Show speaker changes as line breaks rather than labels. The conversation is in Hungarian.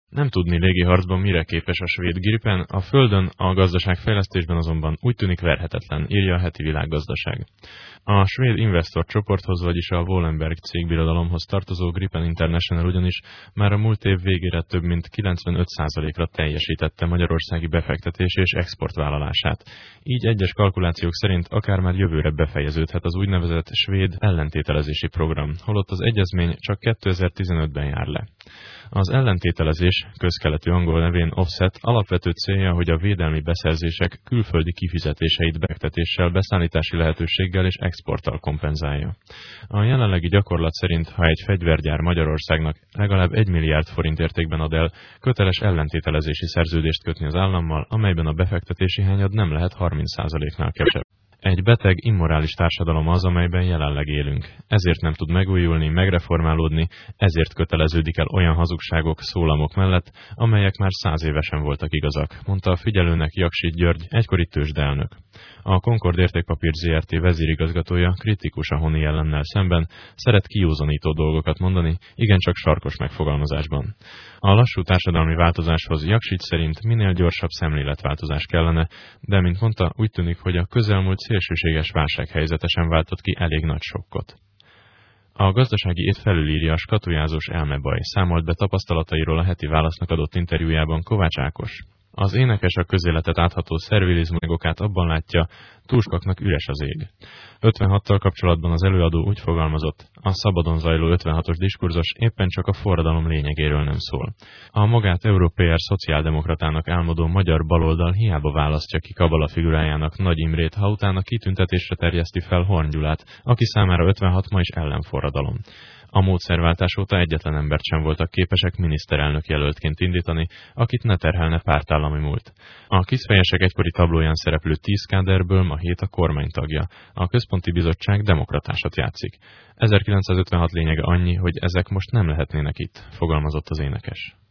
Nem tudni légiharcban mire képes a svéd Gripen, a földön, a gazdaságfejlesztésben azonban úgy tűnik verhetetlen, írja a heti Világgazdaság. A svéd Investor csoporthoz, vagyis a Wallenberg cégbirodalomhoz tartozó Gripen International ugyanis már a múlt év végére több mint 95%-ra teljesítette magyarországi befektetés és exportvállalását. Így egyes kalkulációk szerint akár már jövőre befejeződhet az úgynevezett svéd ellentételezési program, holott az egyezmény csak 2015-ben jár le. Az ellentételezés, közkeletű angol nevén offset, alapvető célja, hogy a védelmi beszerzések külföldi kifizetéseit befektetéssel, beszállítási lehetőséggel és exporttal kompenzálja. A jelenlegi gyakorlat szerint, ha egy fegyvergyár Magyarországnak legalább 1 milliárd forint értékben ad el, köteles ellentételezési szerződést kötni az állammal, amelyben a befektetési hányad nem lehet 30%-nál kevesebb. Egy beteg, immorális társadalom az, amelyben jelenleg élünk. Ezért nem tud megújulni, megreformálódni, ezért köteleződik el olyan hazugságok, szólamok mellett, amelyek már 100 évesen voltak igazak, mondta a Figyelőnek Jaksit György, egykori tőzsdeelnök. A Concord Értékpapír Zrt. Vezérigazgatója kritikus a honi jellennel szemben, szeret kiúzanító dolgokat mondani, igencsak sarkos megfogalmazásban. A lassú társadalmi változáshoz Jaksit szerint minél gyorsabb szemléletváltozás kellene, de mint mondta, úgy tűnik, hogy a közelmúlt szélsőséges válsághelyzetesen váltott ki elég nagy sokkot. A Gazdasági Ét felülírja a skatujázós elmebaj, számolt be tapasztalatairól a heti Válasznak adott interjújában Kovács Ákos. Az énekes a közéletet átható szervilizmusokát abban látja, túlsokaknak üres az ég. 56-tal kapcsolatban az előadó úgy fogalmazott, a szabadon zajló 56-os diskurzus éppen csak a forradalom lényegéről nem szól. A magát európér szociáldemokratának álmodó magyar baloldal hiába választja ki Kabala figurájának Nagy Imrét, ha utána kitüntetésre terjeszti fel Horn Gyulát, aki számára 56 ma is ellenforradalom. A módszerváltás óta egyetlen embert sem voltak képesek miniszterelnök jelöltként indítani, akit ne terhelne pártállami múlt. A Kiszfejesek egykori tablóján szereplő 10 káderből ma 7 a kormány tagja. A központi bizottság demokratásat játszik. 1956 lényege annyi, hogy ezek most nem lehetnének itt, fogalmazott az énekes.